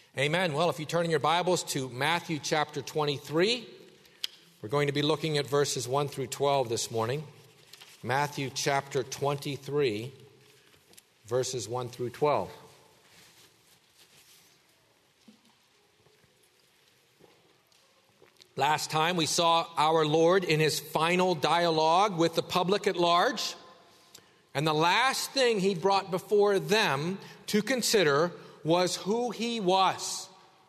Amen. Well, if you turn in your Bibles to Matthew chapter 23, we're going to be looking at verses 1 through 12 this morning. Matthew chapter 23, verses 1 through 12. Last time we saw our Lord in his final dialogue with the public at large, and the last thing he brought before them to consider was who he was,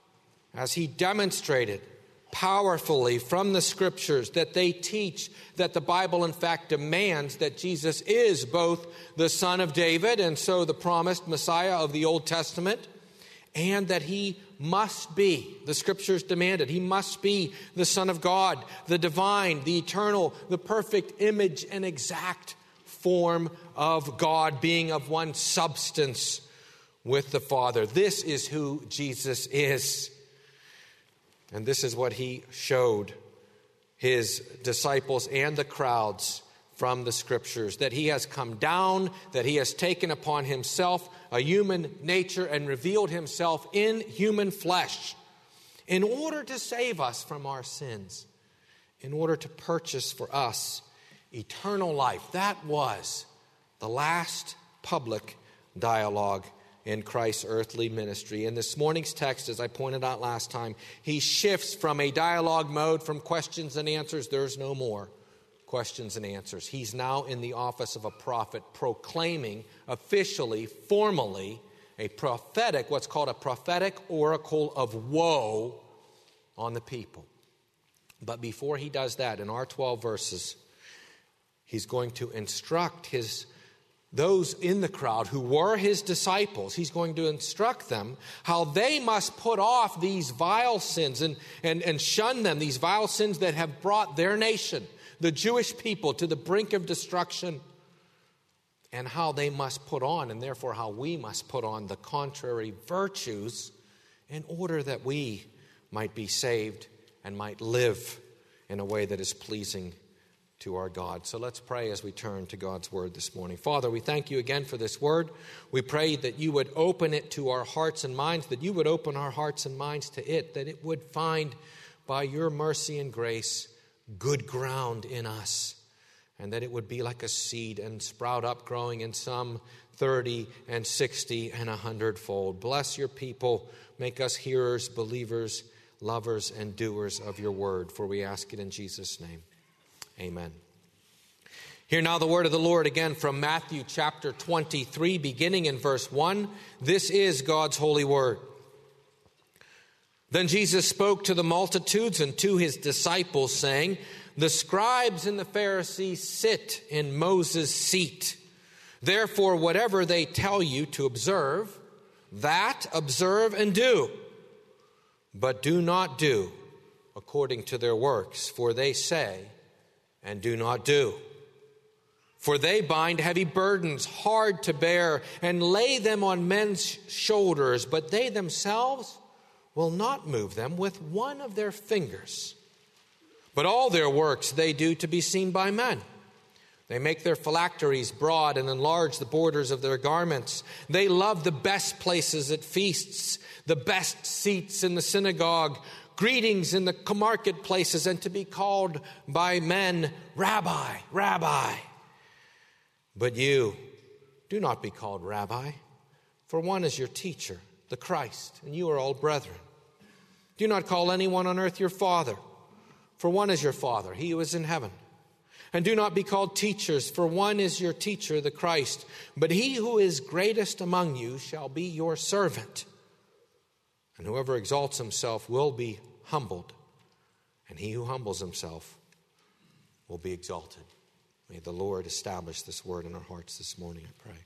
as he demonstrated powerfully from the Scriptures that they teach that the Bible in fact demands that Jesus is both the Son of David and so the promised Messiah of the Old Testament, and that he must be, the Scriptures demanded, he must be the Son of God, the divine, the eternal, the perfect image and exact form of God, being of one substance with the Father. This is who Jesus is. And this is what he showed his disciples and the crowds from the Scriptures, that he has come down, that he has taken upon himself a human nature and revealed himself in human flesh in order to save us from our sins, in order to purchase for us eternal life. That was the last public dialogue in Christ's earthly ministry. In this morning's text, as I pointed out last time, he shifts from a dialogue mode, from questions and answers. There's no more questions and answers. He's now in the office of a prophet, proclaiming officially, formally, a prophetic, what's called a prophetic oracle of woe on the people. But before he does that, in our 12 verses, he's going to instruct those in the crowd who were his disciples. He's going to instruct them how they must put off these vile sins and shun them, these vile sins that have brought their nation, the Jewish people, to the brink of destruction, and how they must put on, and therefore how we must put on, the contrary virtues in order that we might be saved and might live in a way that is pleasing to our God. So let's pray as we turn to God's word this morning. Father, we thank you again for this word. We pray that you would open it to our hearts and minds, that you would open our hearts and minds to it, that it would find by your mercy and grace good ground in us, and that it would be like a seed and sprout up, growing in some 30 and 60 and 100-fold. Bless your people. Make us hearers, believers, lovers, and doers of your word, for we ask it in Jesus' name. Amen. Hear now the word of the Lord again from Matthew chapter 23, beginning in verse 1. This is God's holy word. Then Jesus spoke to the multitudes and to his disciples, saying, "The scribes and the Pharisees sit in Moses' seat. Therefore, whatever they tell you to observe, that observe and do. But do not do according to their works, for they say and do not do. For they bind heavy burdens, hard to bear, and lay them on men's shoulders, but they themselves will not move them with one of their fingers. But all their works they do to be seen by men. They make their phylacteries broad and enlarge the borders of their garments. They love the best places at feasts, the best seats in the synagogue, greetings in the marketplaces, and to be called by men, Rabbi, Rabbi. But you, do not be called Rabbi, for one is your teacher, the Christ, and you are all brethren. Do not call anyone on earth your father, for one is your Father, he who is in heaven. And do not be called teachers, for one is your teacher, the Christ. But he who is greatest among you shall be your servant. And whoever exalts himself will be humbled, and he who humbles himself will be exalted." May the Lord establish this word in our hearts this morning, I pray.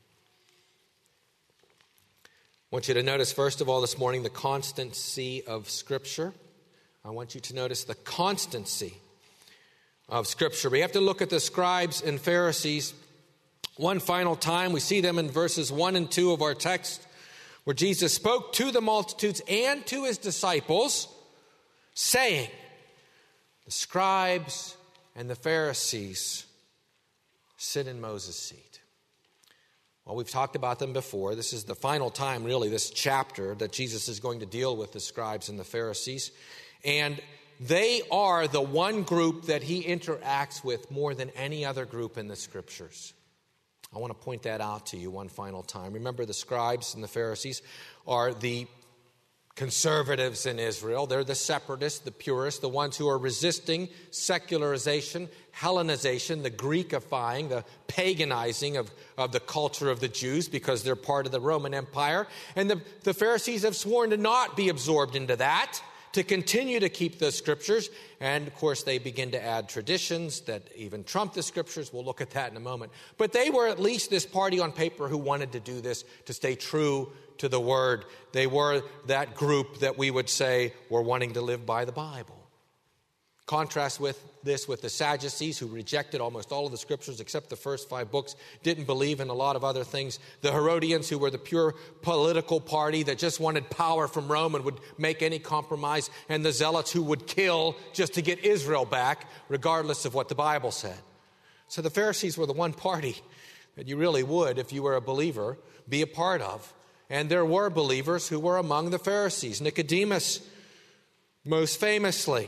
I want you to notice, first of all, this morning, the constancy of Scripture. I want you to notice the constancy of Scripture. We have to look at the scribes and Pharisees one final time. We see them in verses 1 and 2 of our text, where Jesus spoke to the multitudes and to his disciples, saying, the scribes and the Pharisees sit in Moses' seat. Well, we've talked about them before. This is the final time, really, this chapter that Jesus is going to deal with the scribes and the Pharisees. And they are the one group that he interacts with more than any other group in the Scriptures. I want to point that out to you one final time. Remember, the scribes and the Pharisees are the conservatives in Israel. They're the separatists, the purists, the ones who are resisting secularization, Hellenization, the Greekifying, the paganizing of the culture of the Jews because they're part of the Roman Empire. And the Pharisees have sworn to not be absorbed into that, to continue to keep the Scriptures. And, of course, they begin to add traditions that even trump the Scriptures. We'll look at that in a moment. But they were at least this party on paper who wanted to do this, to stay true to the Word. They were that group that we would say were wanting to live by the Bible. Contrast with this with the Sadducees, who rejected almost all of the Scriptures except the first 5 books, didn't believe in a lot of other things. The Herodians, who were the pure political party that just wanted power from Rome and would make any compromise. And the Zealots, who would kill just to get Israel back, regardless of what the Bible said. So the Pharisees were the one party that you really would, if you were a believer, be a part of. And there were believers who were among the Pharisees. Nicodemus, most famously.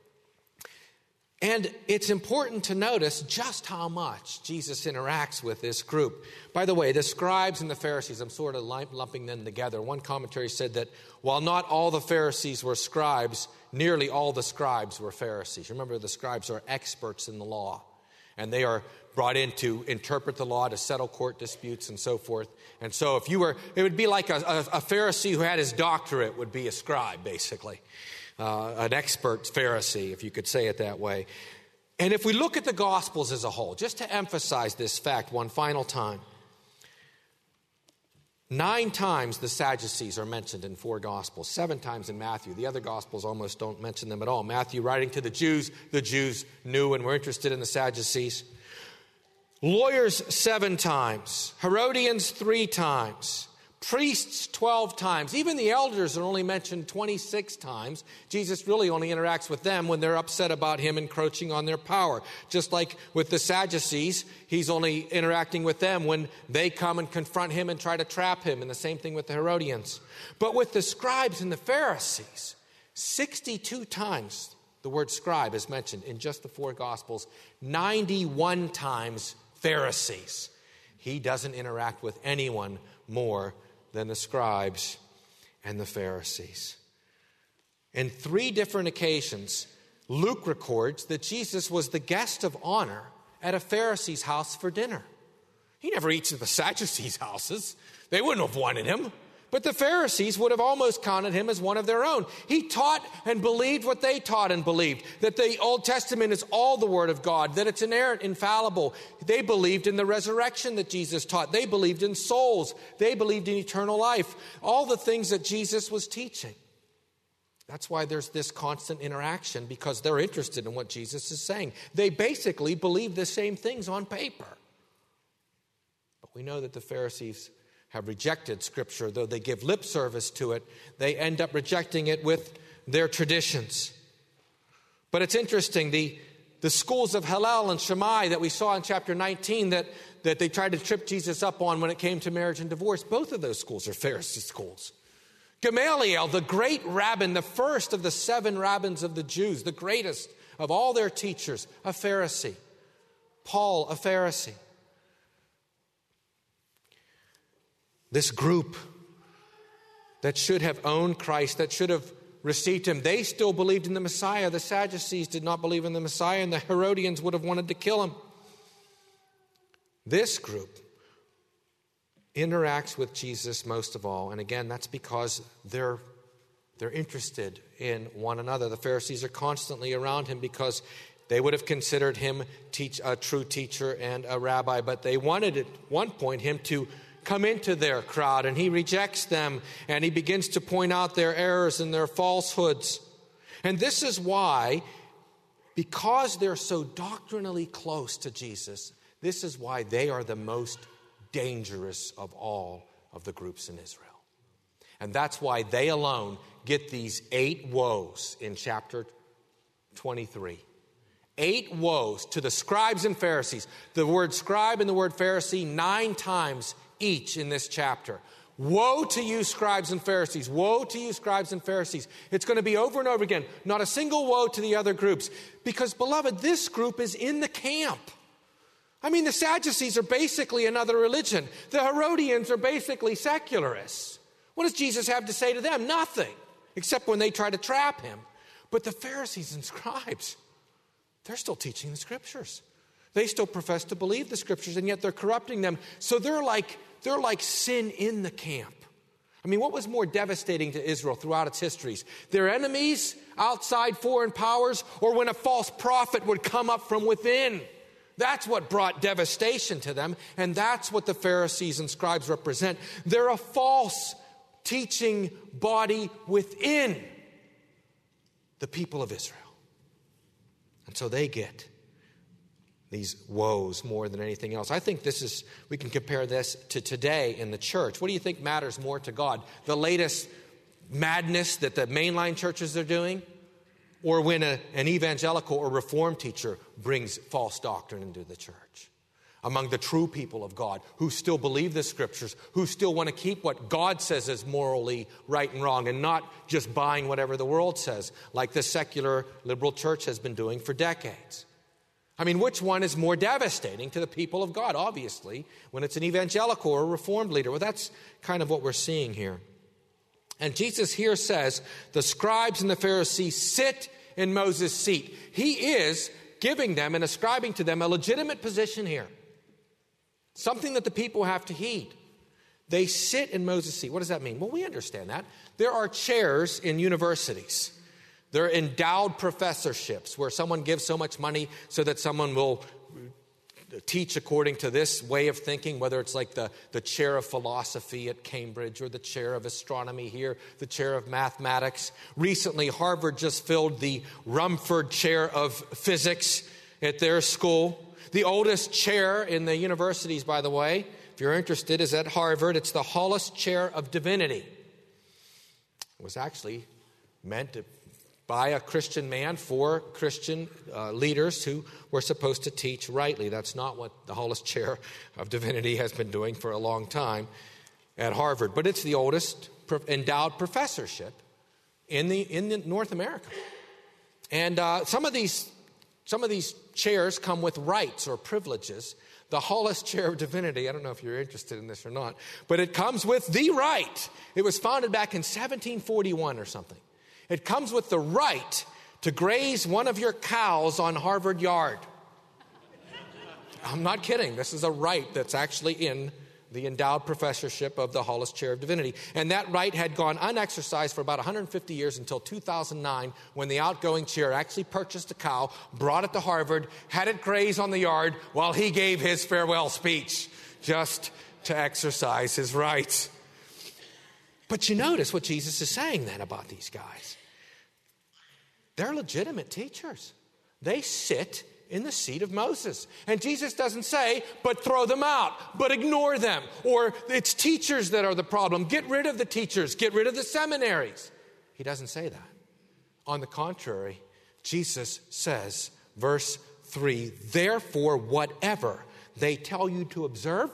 And it's important to notice just how much Jesus interacts with this group. By the way, the scribes and the Pharisees, I'm sort of lumping them together. One commentary said that while not all the Pharisees were scribes, nearly all the scribes were Pharisees. Remember, the scribes are experts in the law, and they are brought in to interpret the law, to settle court disputes, and so forth. And so if you were, it would be like a Pharisee who had his doctorate would be a scribe, basically. An expert Pharisee, if you could say it that way. And if we look at the Gospels as a whole, just to emphasize this fact one final time, 9 times the Sadducees are mentioned in 4 Gospels, 7 times in Matthew. The other Gospels almost don't mention them at all. Matthew, writing to the Jews knew and were interested in the Sadducees. Lawyers 7 times, Herodians 3 times, priests 12 times. Even the elders are only mentioned 26 times. Jesus really only interacts with them when they're upset about him encroaching on their power. Just like with the Sadducees, he's only interacting with them when they come and confront him and try to trap him. And the same thing with the Herodians. But with the scribes and the Pharisees, 62 times the word scribe is mentioned in just the 4 Gospels. 91 times Pharisees. He doesn't interact with anyone more than the scribes and the Pharisees. In 3 different occasions, Luke records that Jesus was the guest of honor at a Pharisee's house for dinner. He never eats at the Sadducees' houses. They wouldn't have wanted him. But the Pharisees would have almost counted him as one of their own. He taught and believed what they taught and believed, that the Old Testament is all the Word of God, that it's inerrant, infallible. They believed in the resurrection that Jesus taught. They believed in souls. They believed in eternal life. All the things that Jesus was teaching. That's why there's this constant interaction, because they're interested in what Jesus is saying. They basically believe the same things on paper. But we know that the Pharisees have rejected Scripture. Though they give lip service to it, they end up rejecting it with their traditions. But it's interesting, the schools of Hillel and Shammai that we saw in chapter 19 that they tried to trip Jesus up on when it came to marriage and divorce, both of those schools are Pharisee schools. Gamaliel, the great rabbin, the first of the 7 rabbins of the Jews, the greatest of all their teachers, a Pharisee. Paul, a Pharisee. This group that should have owned Christ, that should have received him, they still believed in the Messiah. The Sadducees did not believe in the Messiah, and the Herodians would have wanted to kill him. This group interacts with Jesus most of all, and again, that's because they're interested in one another. The Pharisees are constantly around him because they would have considered him a true teacher and a rabbi, but they wanted at one point him to come into their crowd, and he rejects them, and he begins to point out their errors and their falsehoods. And this is why, because they're so doctrinally close to Jesus, this is why they are the most dangerous of all of the groups in Israel. And that's why they alone get these 8 woes in chapter 23. 8 woes to the scribes and Pharisees. The word scribe and the word Pharisee 9 times each in this chapter. Woe to you, scribes and Pharisees. Woe to you, scribes and Pharisees. It's going to be over and over again. Not a single woe to the other groups. Because, beloved, this group is in the camp. I mean, the Sadducees are basically another religion. The Herodians are basically secularists. What does Jesus have to say to them? Nothing, except when they try to trap him. But the Pharisees and scribes, they're still teaching the Scriptures. They still profess to believe the Scriptures, and yet they're corrupting them. So they're like sin in the camp. I mean, what was more devastating to Israel throughout its histories? Their enemies, outside foreign powers, or when a false prophet would come up from within? That's what brought devastation to them, and that's what the Pharisees and scribes represent. They're a false teaching body within the people of Israel. And so they get these woes more than anything else. I think we can compare this to today in the church. What do you think matters more to God? The latest madness that the mainline churches are doing? Or when an evangelical or reformed teacher brings false doctrine into the church? Among the true people of God who still believe the Scriptures, who still want to keep what God says is morally right and wrong and not just buying whatever the world says, like the secular liberal church has been doing for decades. I mean, which one is more devastating to the people of God? Obviously, when it's an evangelical or a reformed leader. Well, that's kind of what we're seeing here. And Jesus here says, the scribes and the Pharisees sit in Moses' seat. He is giving them and ascribing to them a legitimate position here. Something that the people have to heed. They sit in Moses' seat. What does that mean? Well, we understand that. There are chairs in universities. There are endowed professorships where someone gives so much money so that someone will teach according to this way of thinking, whether it's like the chair of philosophy at Cambridge or the chair of astronomy here, the chair of mathematics. Recently, Harvard just filled the Rumford Chair of Physics at their school. The oldest chair in the universities, by the way, if you're interested, is at Harvard. It's the Hollis Chair of Divinity. It was actually meant by a Christian man for Christian leaders who were supposed to teach rightly. That's not what the Hollis Chair of Divinity has been doing for a long time at Harvard. But it's the oldest endowed professorship in North America. And some of these chairs come with rights or privileges. The Hollis Chair of Divinity, I don't know if you're interested in this or not, but it comes with the right. It was founded back in 1741 or something. It comes with the right to graze one of your cows on Harvard Yard. I'm not kidding. This is a right that's actually in the endowed professorship of the Hollis Chair of Divinity. And that right had gone unexercised for about 150 years until 2009, when the outgoing chair actually purchased a cow, brought it to Harvard, had it graze on the yard while he gave his farewell speech, just to exercise his rights. But you notice what Jesus is saying then about these guys. They're legitimate teachers. They sit in the seat of Moses. And Jesus doesn't say, but throw them out, but ignore them, or it's teachers that are the problem. Get rid of the teachers. Get rid of the seminaries. He doesn't say that. On the contrary, Jesus says, verse 3, therefore, whatever they tell you to observe,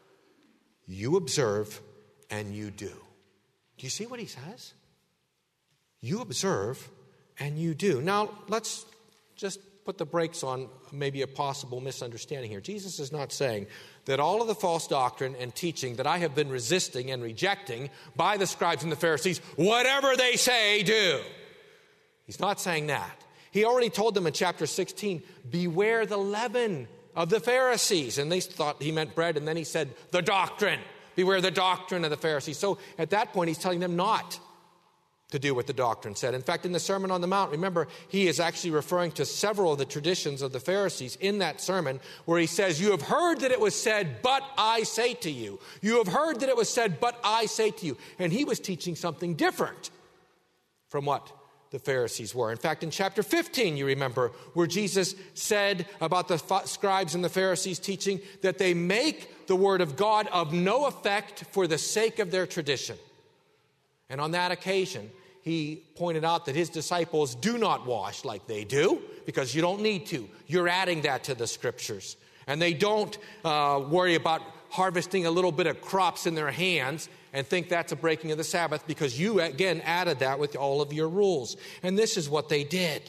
you observe and you do. Do you see what he says? You observe and you do. Now, let's just put the brakes on maybe a possible misunderstanding here. Jesus is not saying that all of the false doctrine and teaching that I have been resisting and rejecting by the scribes and the Pharisees, whatever they say, do. He's not saying that. He already told them in chapter 16, beware the leaven of the Pharisees. And they thought he meant bread, and then he said the doctrine. Beware the doctrine of the Pharisees. So at that point, he's telling them not to do what the doctrine said. In fact, in the Sermon on the Mount, remember, he is actually referring to several of the traditions of the Pharisees in that sermon, where he says, you have heard that it was said, but I say to you. You have heard that it was said, but I say to you. And he was teaching something different from what the Pharisees were. In fact, in chapter 15, you remember, where Jesus said about the scribes and the Pharisees teaching that they make the word of God of no effect for the sake of their tradition. And on that occasion, he pointed out that his disciples do not wash like they do, because you don't need to. You're adding that to the scriptures. And they don't worry about harvesting a little bit of crops in their hands and think that's a breaking of the Sabbath because you, again, added that with all of your rules. And this is what they did.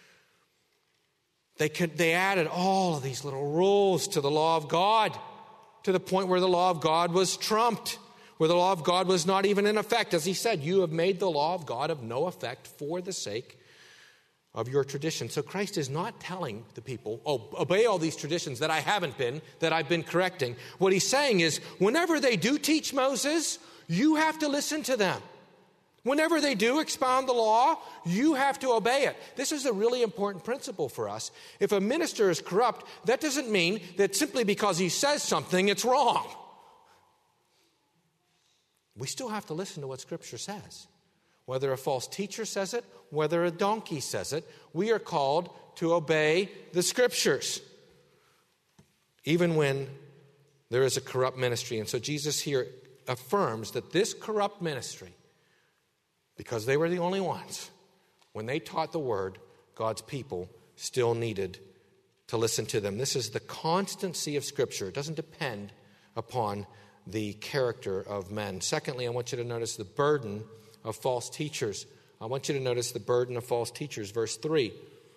They added all of these little rules to the law of God to the point where the law of God was trumped, where the law of God was not even in effect. As he said, you have made the law of God of no effect for the sake of your tradition. So Christ is not telling the people, obey all these traditions that I've been correcting. What he's saying is, whenever they do teach Moses, you have to listen to them. Whenever they do expound the law, you have to obey it. This is a really important principle for us. If a minister is corrupt, that doesn't mean that simply because he says something, it's wrong. We still have to listen to what Scripture says. Whether a false teacher says it, whether a donkey says it, we are called to obey the Scriptures, even when there is a corrupt ministry. And so Jesus here affirms that this corrupt ministry, because they were the only ones, when they taught the word, God's people still needed to listen to them. This is the constancy of Scripture. It doesn't depend upon the character of men. Secondly, I want you to notice the burden of false teachers. I want you to notice the burden of false teachers. Verse 3.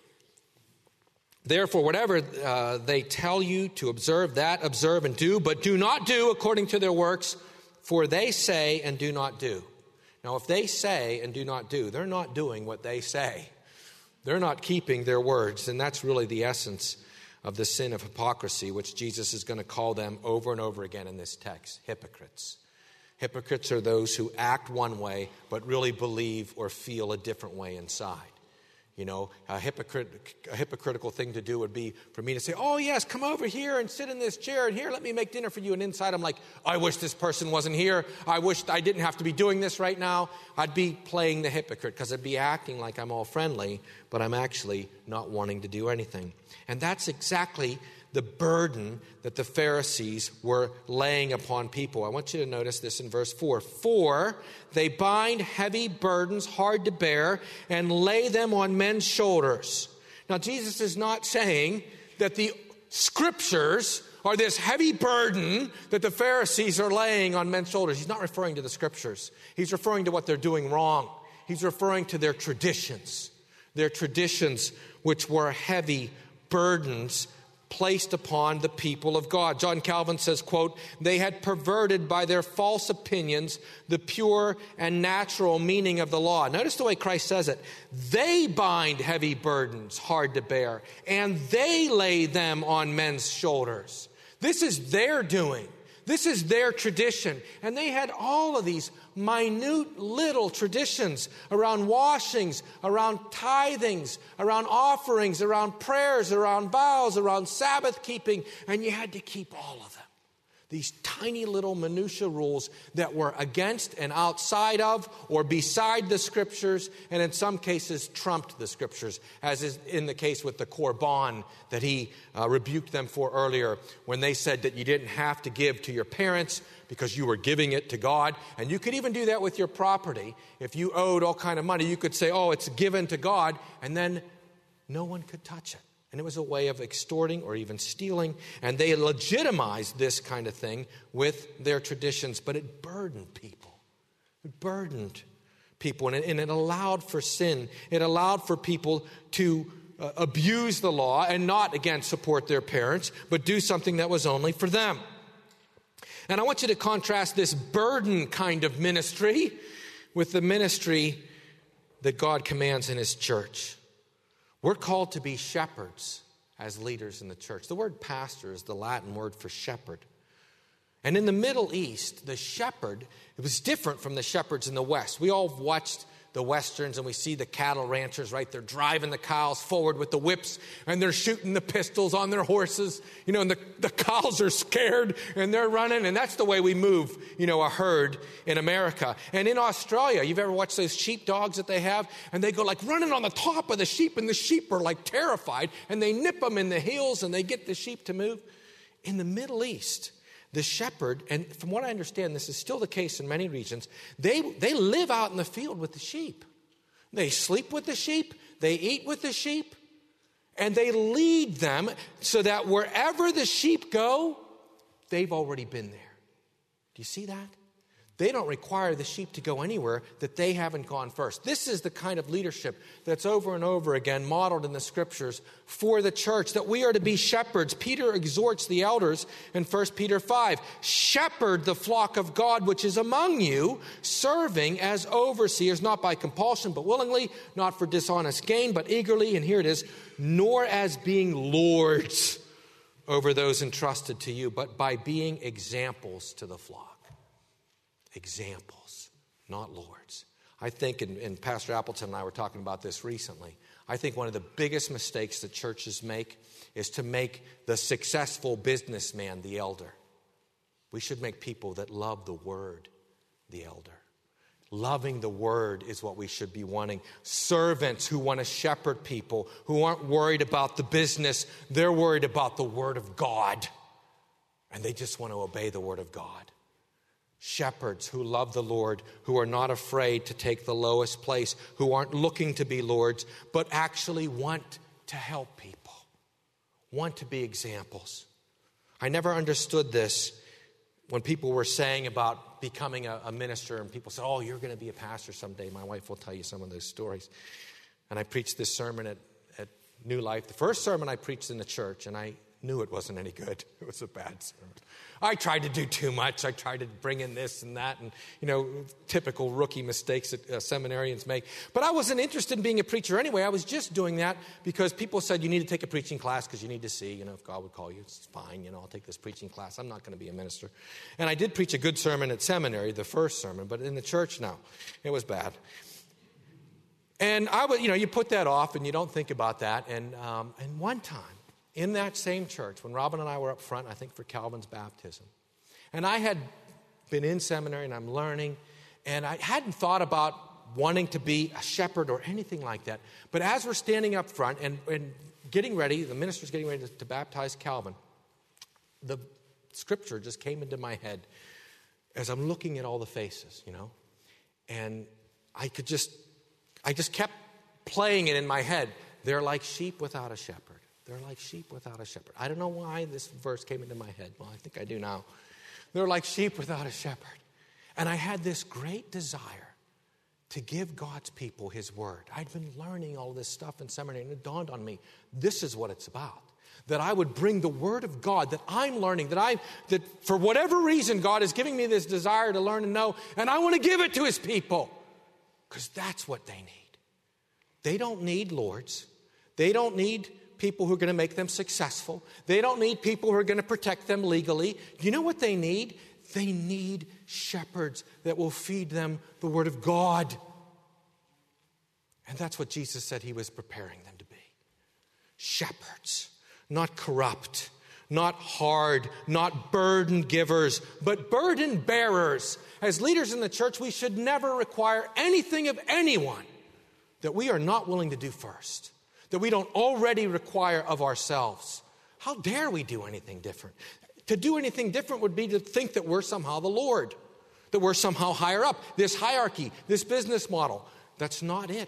Therefore, whatever they tell you to observe, that observe and do, but do not do according to their works, for they say and do not do. Now, if they say and do not do, they're not doing what they say. They're not keeping their words, and that's really the essence of the sin of hypocrisy, which Jesus is going to call them over and over again in this text, hypocrites. Hypocrites are those who act one way but really believe or feel a different way inside. You know, a hypocritical thing to do would be for me to say, oh, yes, come over here and sit in this chair, and here, let me make dinner for you. And inside I'm like, I wish this person wasn't here. I wish I didn't have to be doing this right now. I'd be playing the hypocrite because I'd be acting like I'm all friendly, but I'm actually not wanting to do anything. And that's exactly the burden that the Pharisees were laying upon people. I want you to notice this in verse 4. For they bind heavy burdens hard to bear and lay them on men's shoulders. Now, Jesus is not saying that the Scriptures are this heavy burden that the Pharisees are laying on men's shoulders. He's not referring to the Scriptures. He's referring to what they're doing wrong. He's referring to their traditions which were heavy burdens placed upon the people of God. John Calvin says, quote, they had perverted by their false opinions the pure and natural meaning of the law. Notice the way Christ says it. They bind heavy burdens hard to bear, and they lay them on men's shoulders. This is their doing. This is their tradition. And they had all of these minute little traditions around washings, around tithings, around offerings, around prayers, around vows, around Sabbath keeping. And you had to keep all of them. These tiny little minutia rules that were against and outside of or beside the Scriptures, and in some cases trumped the Scriptures, as is in the case with the Korban that he rebuked them for earlier, when they said that you didn't have to give to your parents because you were giving it to God. And you could even do that with your property. If you owed all kind of money, you could say, oh, it's given to God, and then no one could touch it. And it was a way of extorting or even stealing. And they legitimized this kind of thing with their traditions. But it burdened people. It burdened people. And it allowed for sin. It allowed for people to abuse the law and not, again, support their parents, but do something that was only for them. And I want you to contrast this burden kind of ministry with the ministry that God commands in His church. We're called to be shepherds as leaders in the church. The word pastor is the Latin word for shepherd. And in the Middle East, the shepherd, it was different from the shepherds in the West. We all watched the Westerns and we see the cattle ranchers, right? They're driving the cows forward with the whips and they're shooting the pistols on their horses, and the cows are scared and they're running. And that's the way we move, a herd in America. And in Australia, you've ever watched those sheep dogs that they have? And they go like running on the top of the sheep, and the sheep are like terrified, and they nip them in the heels and they get the sheep to move. In the Middle East, the shepherd, and from what I understand, this is still the case in many regions, they live out in the field with the sheep. They sleep with the sheep, they eat with the sheep, and they lead them so that wherever the sheep go, they've already been there. Do you see that? They don't require the sheep to go anywhere that they haven't gone first. This is the kind of leadership that's over and over again modeled in the scriptures for the church, that we are to be shepherds. Peter exhorts the elders in 1 Peter 5, shepherd the flock of God which is among you, serving as overseers, not by compulsion but willingly, not for dishonest gain but eagerly, and here it is, nor as being lords over those entrusted to you, but by being examples to the flock. Examples, not lords. I think, and Pastor Appleton and I were talking about this recently, I think one of the biggest mistakes that churches make is to make the successful businessman the elder. We should make people that love the word the elder. Loving the word is what we should be wanting. Servants who want to shepherd people, who aren't worried about the business, they're worried about the word of God. And they just want to obey the word of God. Shepherds who love the Lord, who are not afraid to take the lowest place, who aren't looking to be lords, but actually want to help people, want to be examples. I never understood this when people were saying about becoming a minister, and people said, oh, you're going to be a pastor someday. My wife will tell you some of those stories. And I preached this sermon at New Life, the first sermon I preached in the church, and I knew it wasn't any good. It was a bad sermon. I tried to do too much. I tried to bring in this and that, and, typical rookie mistakes that seminarians make. But I wasn't interested in being a preacher anyway. I was just doing that because people said, you need to take a preaching class because you need to see, if God would call you. It's fine, I'll take this preaching class. I'm not going to be a minister. And I did preach a good sermon at seminary, the first sermon, but in the church, no. It was bad. And I would, you put that off and you don't think about that. And one time, in that same church, when Robin and I were up front, I think for Calvin's baptism, and I had been in seminary and I'm learning, and I hadn't thought about wanting to be a shepherd or anything like that. But as we're standing up front and getting ready, the minister's getting ready to baptize Calvin, the scripture just came into my head as I'm looking at all the faces, and I just kept playing it in my head. They're like sheep without a shepherd. They're like sheep without a shepherd. I don't know why this verse came into my head. Well, I think I do now. They're like sheep without a shepherd. And I had this great desire to give God's people his word. I'd been learning all this stuff in seminary, and it dawned on me, this is what it's about. That I would bring the word of God that I'm learning, that for whatever reason God is giving me this desire to learn and know, and I want to give it to his people. Because that's what they need. They don't need lords. They don't need people who are going to make them successful. They don't need people who are going to protect them legally. You know what they need? They need shepherds that will feed them the word of God. And that's what Jesus said he was preparing them to be. Shepherds, not corrupt, not hard, not burden givers, but burden bearers. As leaders in the church, we should never require anything of anyone that we are not willing to do first, that we don't already require of ourselves. How dare we do anything different? To do anything different would be to think that we're somehow the Lord, that we're somehow higher up. This hierarchy, this business model, that's not it.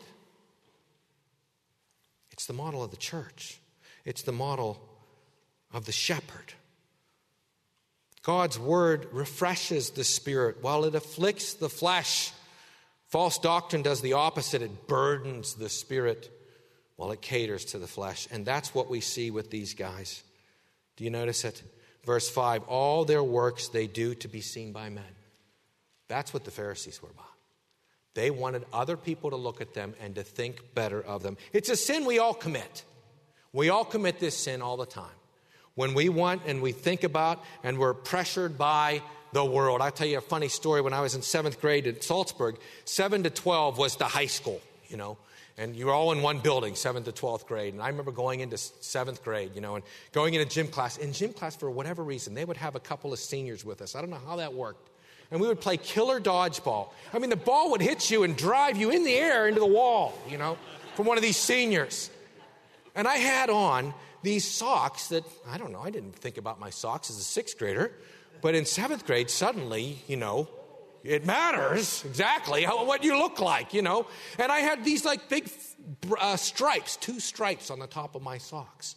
It's the model of the church. It's the model of the shepherd. God's word refreshes the spirit while it afflicts the flesh. False doctrine does the opposite. It burdens the spirit while it caters to the flesh. And that's what we see with these guys. Do you notice it? Verse 5, all their works they do to be seen by men. That's what the Pharisees were about. They wanted other people to look at them and to think better of them. It's a sin we all commit. We all commit this sin all the time. When we want and we think about and we're pressured by the world. I'll tell you a funny story. When I was in 7th grade at Salzburg, 7 to 12 was the high school, And you were all in one building, 7th to 12th grade. And I remember going into 7th grade, and going into gym class. In gym class, for whatever reason, they would have a couple of seniors with us. I don't know how that worked. And we would play killer dodgeball. I mean, the ball would hit you and drive you in the air into the wall, from one of these seniors. And I had on these socks that, I don't know, I didn't think about my socks as a 6th grader. But in 7th grade, suddenly, it matters exactly what you look like, And I had these big stripes, 2 stripes on the top of my socks.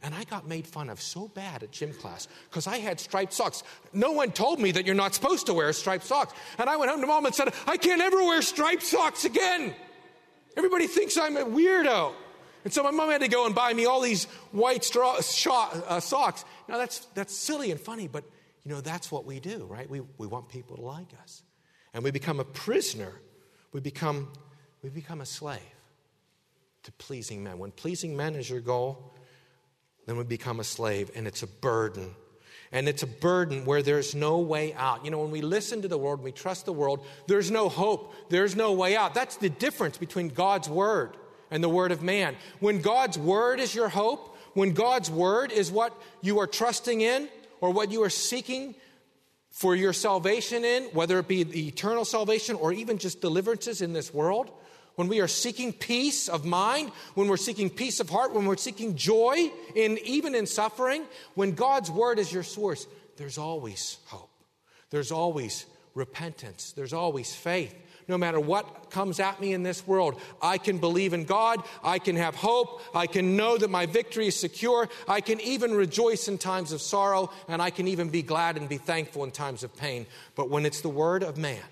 And I got made fun of so bad at gym class because I had striped socks. No one told me that you're not supposed to wear striped socks. And I went home to Mom and said, I can't ever wear striped socks again. Everybody thinks I'm a weirdo. And so my mom had to go and buy me all these white socks. Now that's silly and funny, but that's what we do, right? We want people to like us. And we become a prisoner. We become a slave to pleasing men. When pleasing men is your goal, then we become a slave, and it's a burden. And it's a burden where there's no way out. When we listen to the world, we trust the world, there's no hope. There's no way out. That's the difference between God's word and the word of man. When God's word is your hope, when God's word is what you are trusting in or what you are seeking for your salvation in, whether it be the eternal salvation or even just deliverances in this world, when we are seeking peace of mind, when we're seeking peace of heart, when we're seeking joy, even in suffering, when God's word is your source, there's always hope. There's always repentance. There's always faith. No matter what comes at me in this world, I can believe in God. I can have hope. I can know that my victory is secure. I can even rejoice in times of sorrow, and I can even be glad and be thankful in times of pain. But when it's the word of man,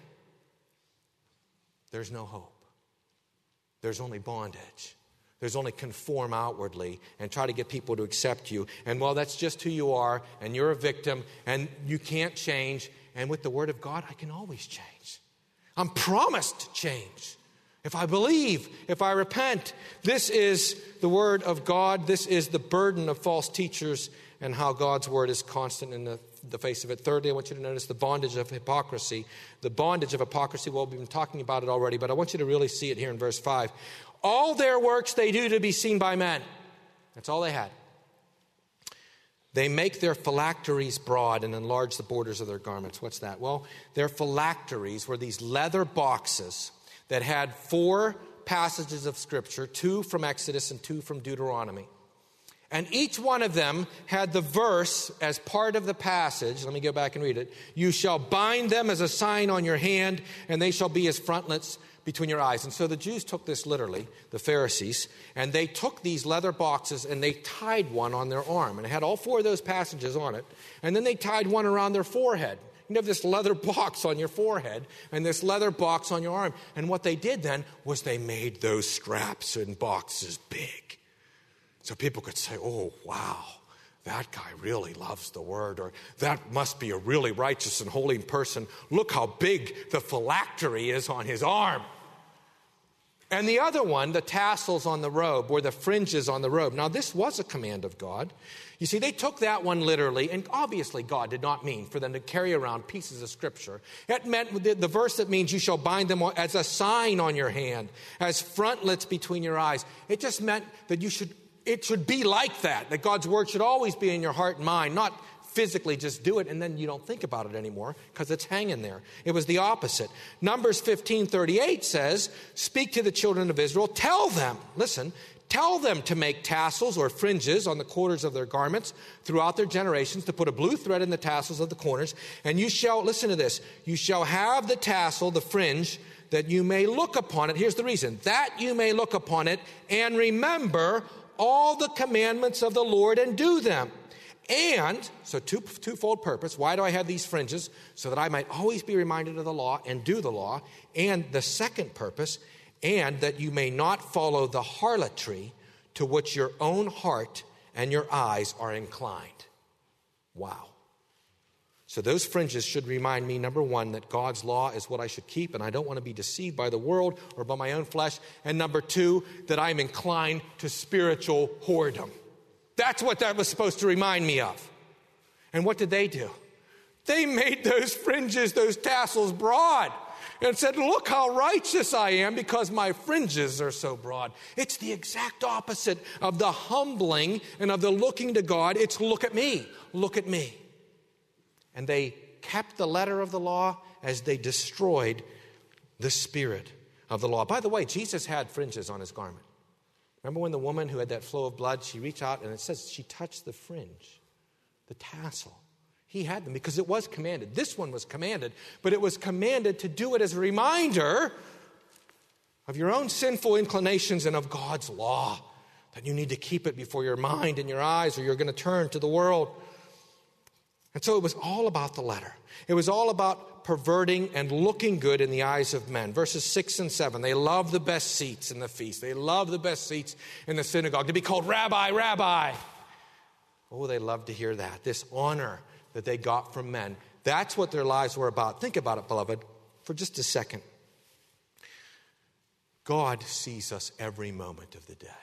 there's no hope. There's only bondage. There's only conform outwardly and try to get people to accept you. And that's just who you are, and you're a victim, and you can't change. And with the word of God, I can always change. I'm promised to change. If I believe, if I repent, this is the word of God. This is the burden of false teachers and how God's word is constant in the face of it. Thirdly, I want you to notice the bondage of hypocrisy. The bondage of hypocrisy, we've been talking about it already, but I want you to really see it here in verse 5. All their works they do to be seen by men. That's all they had. They make their phylacteries broad and enlarge the borders of their garments. What's that? Well, their phylacteries were these leather boxes that had 4 passages of Scripture, 2 from Exodus and 2 from Deuteronomy. And each one of them had the verse as part of the passage. Let me go back and read it. You shall bind them as a sign on your hand, and they shall be as frontlets between your eyes. And so the Jews took this literally, the Pharisees, and they took these leather boxes and they tied one on their arm. And it had all 4 of those passages on it. And then they tied one around their forehead. You have this leather box on your forehead and this leather box on your arm. And what they did then was they made those straps and boxes big. So people could say, oh, wow, that guy really loves the word, or that must be a really righteous and holy person. Look how big the phylactery is on his arm. And the other one, the tassels on the robe, or the fringes on the robe. Now, this was a command of God. You see, they took that one literally, and obviously God did not mean for them to carry around pieces of Scripture. It meant the verse that means you shall bind them as a sign on your hand, as frontlets between your eyes. It just meant that it should be like that God's word should always be in your heart and mind, not physically just do it and then you don't think about it anymore because it's hanging there. It was the opposite. Numbers 15:38 says, speak to the children of Israel, tell them to make tassels or fringes on the corners of their garments throughout their generations, to put a blue thread in the tassels of the corners, and you shall, listen to this, you shall have the tassel, the fringe, that you may look upon it. Here's the reason, that you may look upon it and remember all the commandments of the Lord and do them. And, so twofold purpose. Why do I have these fringes? So that I might always be reminded of the law and do the law. And the second purpose, and that you may not follow the harlotry to which your own heart and your eyes are inclined. Wow. So those fringes should remind me, number one, that God's law is what I should keep, and I don't want to be deceived by the world or by my own flesh. And number two, that I'm inclined to spiritual whoredom. That's what that was supposed to remind me of. And what did they do? They made those fringes, those tassels broad and said, look how righteous I am because my fringes are so broad. It's the exact opposite of the humbling and of the looking to God. It's look at me, look at me. And they kept the letter of the law as they destroyed the spirit of the law. By the way, Jesus had fringes on his garment. Remember when the woman who had that flow of blood, she reached out and it says she touched the fringe, the tassel. He had them because it was commanded. This one was commanded, but it was commanded to do it as a reminder of your own sinful inclinations and of God's law. that you need to keep it before your mind and your eyes, or you're going to turn to the world. And so it was all about the letter. It was all about perverting and looking good in the eyes of men. Verses 6 and 7, they love the best seats in the feast. They love the best seats in the synagogue, to be called Rabbi, Rabbi. Oh, they loved to hear that, this honor that they got from men. That's what their lives were about. Think about it, beloved, for just a second. God sees us every moment of the day.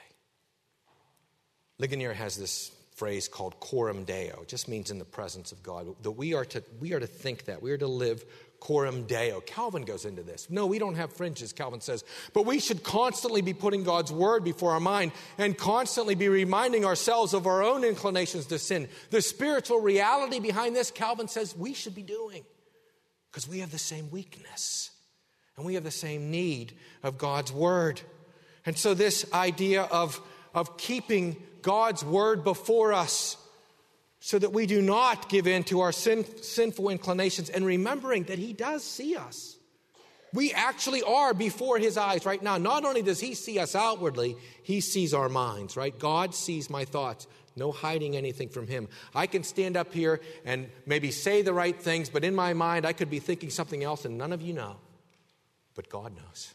Ligonier has this phrase called coram Deo. It just means in the presence of God. That we are to think that. We are to live coram Deo. Calvin goes into this. No, we don't have fringes, Calvin says. But we should constantly be putting God's word before our mind and constantly be reminding ourselves of our own inclinations to sin. The spiritual reality behind this, Calvin says, we should be doing. Because we have the same weakness. And we have the same need of God's word. And so this idea of keeping God's word before us so that we do not give in to our sinful inclinations, and remembering that he does see us. We actually are before his eyes right now. Not only does he see us outwardly, he sees our minds, right? God sees my thoughts. No hiding anything from him. I can stand up here and maybe say the right things, but in my mind I could be thinking something else and none of you know. But God knows.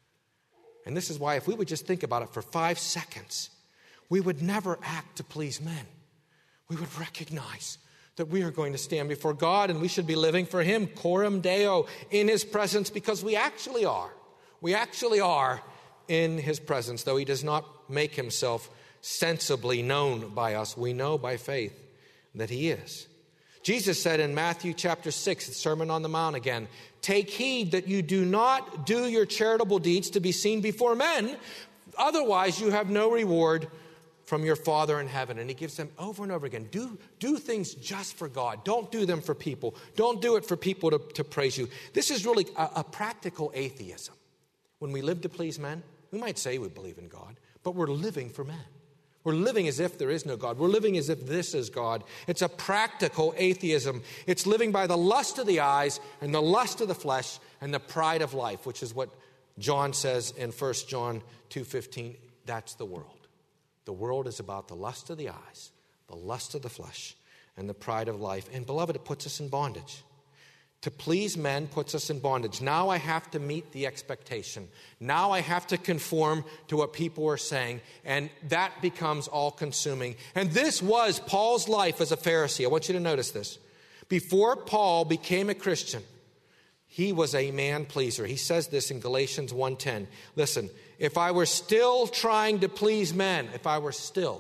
And this is why if we would just think about it for 5 seconds, we would never act to please men. We would recognize that we are going to stand before God and we should be living for him, coram Deo, in his presence, because we actually are. We actually are in his presence, though he does not make himself sensibly known by us. We know by faith that he is. Jesus said in Matthew chapter 6, the Sermon on the Mount again, take heed that you do not do your charitable deeds to be seen before men, otherwise you have no reward from your Father in heaven. And he gives them over and over again. Do things just for God. Don't do them for people. Don't do it for people to praise you. This is really a practical atheism. When we live to please men, we might say we believe in God, but we're living for men. We're living as if there is no God. We're living as if this is God. It's a practical atheism. It's living by the lust of the eyes and the lust of the flesh and the pride of life, which is what John says in 1 John 2:15. That's the world. The world is about the lust of the eyes, the lust of the flesh, and the pride of life. And beloved, it puts us in bondage. To please men puts us in bondage. Now I have to meet the expectation. Now I have to conform to what people are saying. And that becomes all-consuming. And this was Paul's life as a Pharisee. I want you to notice this. Before Paul became a Christian, he was a man-pleaser. He says this in Galatians 1:10. Listen, if I were still trying to please men, like I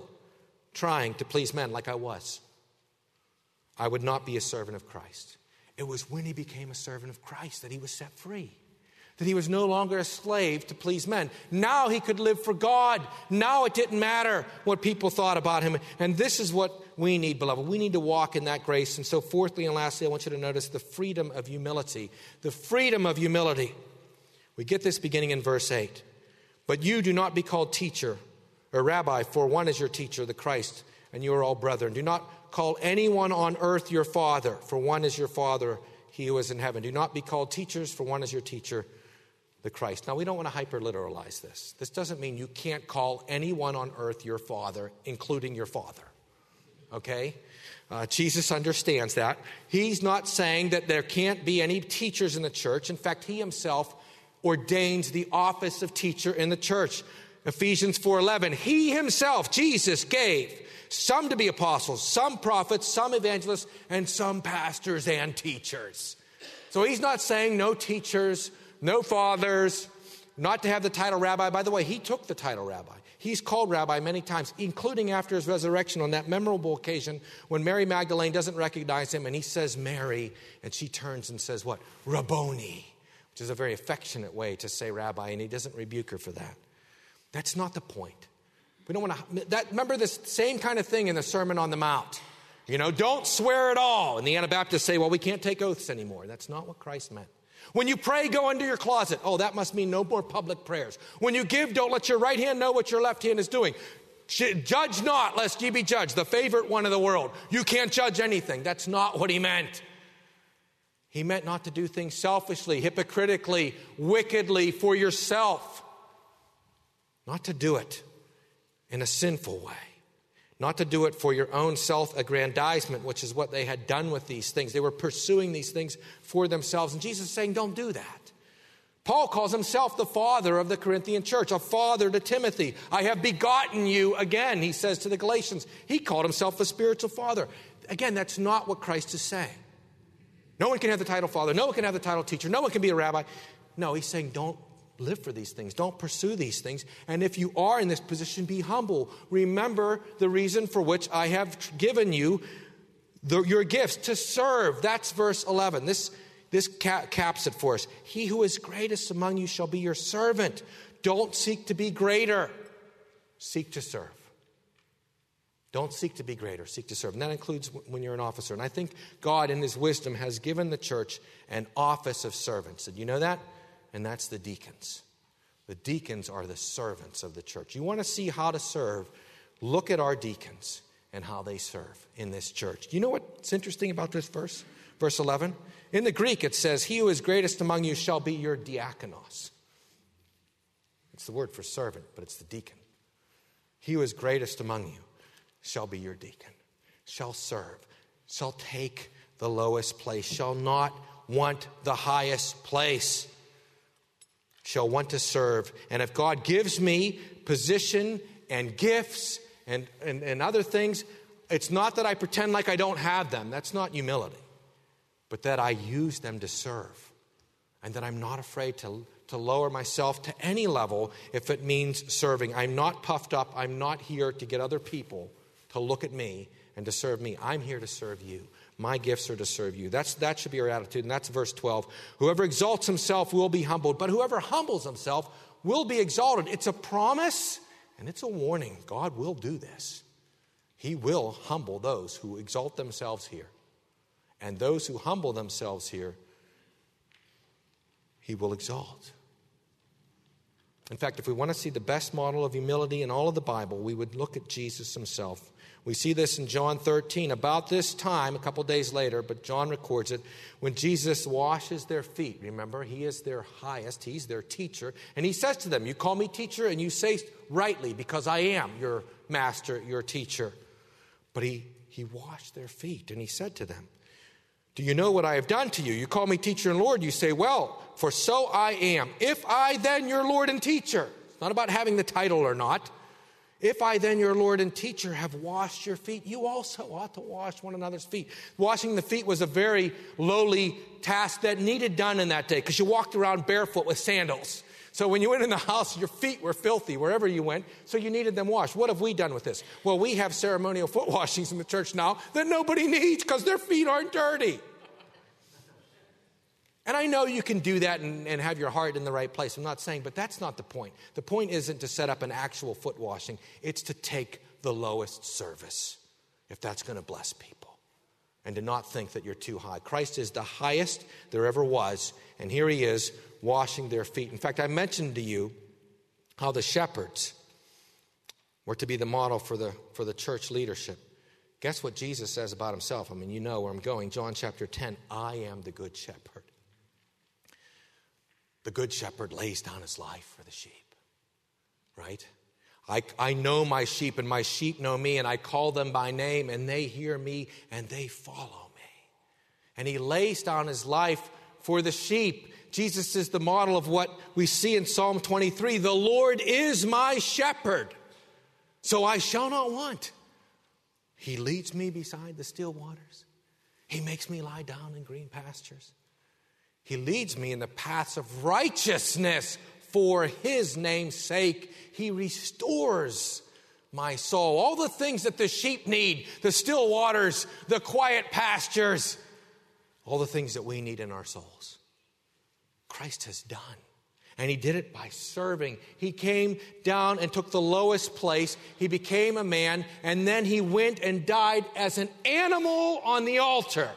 was, I would not be a servant of Christ. It was when he became a servant of Christ that he was set free, that he was no longer a slave to please men. Now he could live for God. Now it didn't matter what people thought about him. And this is what we need, beloved. We need to walk in that grace. And so fourthly and lastly, I want you to notice the freedom of humility. The freedom of humility. We get this beginning in verse 8. But you do not be called teacher or rabbi, for one is your teacher, the Christ, and you are all brethren. Do not call anyone on earth your father, for one is your father, he who is in heaven. Do not be called teachers, for one is your teacher, the Christ. Now, we don't want to hyper-literalize this. This doesn't mean you can't call anyone on earth your father, including your father. Okay? Jesus understands that. He's not saying that there can't be any teachers in the church. In fact, he himself ordains the office of teacher in the church. Ephesians 4:11, he himself, Jesus, gave some to be apostles, some prophets, some evangelists, and some pastors and teachers. So he's not saying no teachers, no fathers, not to have the title rabbi. By the way, he took the title rabbi. He's called rabbi many times, including after his resurrection on that memorable occasion when Mary Magdalene doesn't recognize him and he says Mary, and she turns and says what? Rabboni, which is a very affectionate way to say rabbi, and he doesn't rebuke her for that. That's not the point. We don't want to, remember this same kind of thing in the Sermon on the Mount. You know, don't swear at all. And the Anabaptists say, well, we can't take oaths anymore. That's not what Christ meant. When you pray, go into your closet. Oh, that must mean no more public prayers. When you give, don't let your right hand know what your left hand is doing. Judge not, lest ye be judged. The favorite one of the world. You can't judge anything. That's not what he meant. He meant not to do things selfishly, hypocritically, wickedly for yourself. Not to do it. in a sinful way. Not to do it for your own self-aggrandizement, which is what they had done with these things. They were pursuing these things for themselves. And Jesus is saying, don't do that. Paul calls himself the father of the Corinthian church, a father to Timothy. I have begotten you again, he says to the Galatians. He called himself the spiritual father. Again, that's not what Christ is saying. No one can have the title father. No one can have the title teacher. No one can be a rabbi. No, he's saying don't live for these things. Don't pursue these things. And if you are in this position, be humble. Remember the reason for which I have given you your gifts, to serve. That's verse 11. This caps it for us. He who is greatest among you shall be your servant. Don't seek to be greater. Seek to serve. Don't seek to be greater. Seek to serve. And that includes when you're an officer. And I think God, in his wisdom, has given the church an office of servants. Did you know that? And that's the deacons. The deacons are the servants of the church. You want to see how to serve? Look at our deacons and how they serve in this church. Do you know what's interesting about this verse? Verse 11. In the Greek, it says, he who is greatest among you shall be your diakonos. It's the word for servant, but it's the deacon. He who is greatest among you shall be your deacon, shall serve, shall take the lowest place, shall not want the highest place, shall want to serve. And if God gives me position and gifts and other things, it's not that I pretend like I don't have them. That's not humility. But that I use them to serve. And that I'm not afraid to lower myself to any level if it means serving. I'm not puffed up. I'm not here to get other people to look at me and to serve me. I'm here to serve you. My gifts are to serve you. That should be our attitude. And that's verse 12. Whoever exalts himself will be humbled, but whoever humbles himself will be exalted. It's a promise and it's a warning. God will do this. He will humble those who exalt themselves here. And those who humble themselves here, he will exalt. In fact, if we want to see the best model of humility in all of the Bible, we would look at Jesus himself. We see this in John 13. About this time, a couple days later, but John records it, when Jesus washes their feet. Remember, he is their highest. He's their teacher. And he says to them, you call me teacher, and you say rightly, because I am your master, your teacher. But he washed their feet, and he said to them, do you know what I have done to you? You call me teacher and Lord. You say, well, for so I am. If I then, your Lord and teacher, it's not about having the title or not. If I then, your Lord and teacher, have washed your feet, you also ought to wash one another's feet. Washing the feet was a very lowly task that needed done in that day because you walked around barefoot with sandals. So when you went in the house, your feet were filthy wherever you went, so you needed them washed. What have we done with this? Well, we have ceremonial foot washings in the church now that nobody needs because their feet aren't dirty. And I know you can do that and have your heart in the right place. I'm not saying, but that's not the point. The point isn't to set up an actual foot washing. It's to take the lowest service, if that's going to bless people. And to not think that you're too high. Christ is the highest there ever was. And here he is washing their feet. In fact, I mentioned to you how the shepherds were to be the model for the church leadership. Guess what Jesus says about himself? I mean, you know where I'm going. John chapter 10, I am the good shepherd. The good shepherd lays down his life for the sheep, right? I know my sheep and my sheep know me, and I call them by name and they hear me and they follow me. And he lays down his life for the sheep. Jesus is the model of what we see in Psalm 23. The Lord is my shepherd, so I shall not want. He leads me beside the still waters. He makes me lie down in green pastures. He leads me in the paths of righteousness for his name's sake. He restores my soul. All the things that the sheep need, the still waters, the quiet pastures, all the things that we need in our souls, Christ has done. And he did it by serving. He came down and took the lowest place. He became a man, and then he went and died as an animal on the altar,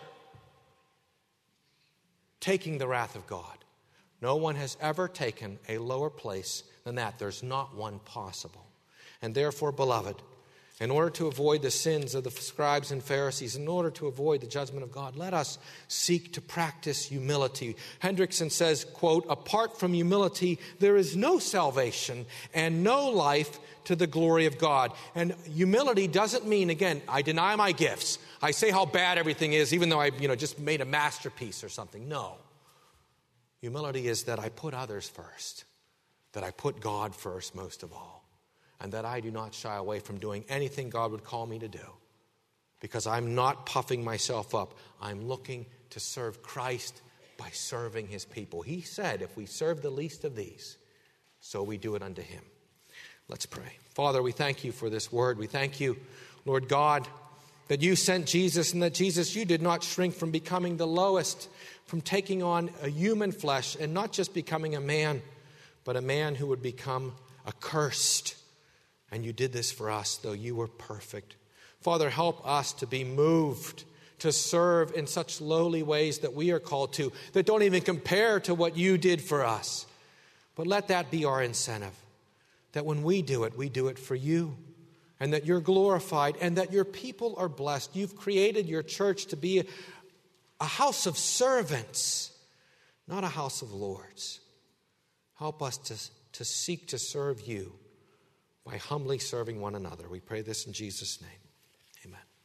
taking the wrath of God. No one has ever taken a lower place than that. There's not one possible. And therefore, beloved, in order to avoid the sins of the scribes and Pharisees, in order to avoid the judgment of God, let us seek to practice humility. Hendrickson says, quote, apart from humility, there is no salvation and no life to the glory of God. And humility doesn't mean, again, I deny my gifts. I say how bad everything is, even though I just made a masterpiece or something. No. Humility is that I put others first, that I put God first most of all, and that I do not shy away from doing anything God would call me to do, because I'm not puffing myself up. I'm looking to serve Christ by serving his people. He said, if we serve the least of these, so we do it unto him. Let's pray. Father, we thank you for this word. We thank you, Lord God, that you sent Jesus, and that Jesus, you did not shrink from becoming the lowest, from taking on a human flesh, and not just becoming a man, but a man who would become accursed. And you did this for us, though you were perfect. Father, help us to be moved to serve in such lowly ways that we are called to, that don't even compare to what you did for us. But let that be our incentive, that when we do it for you, and that you're glorified, and that your people are blessed. You've created your church to be a house of servants, not a house of lords. Help us to seek to serve you by humbly serving one another. We pray this in Jesus' name. Amen.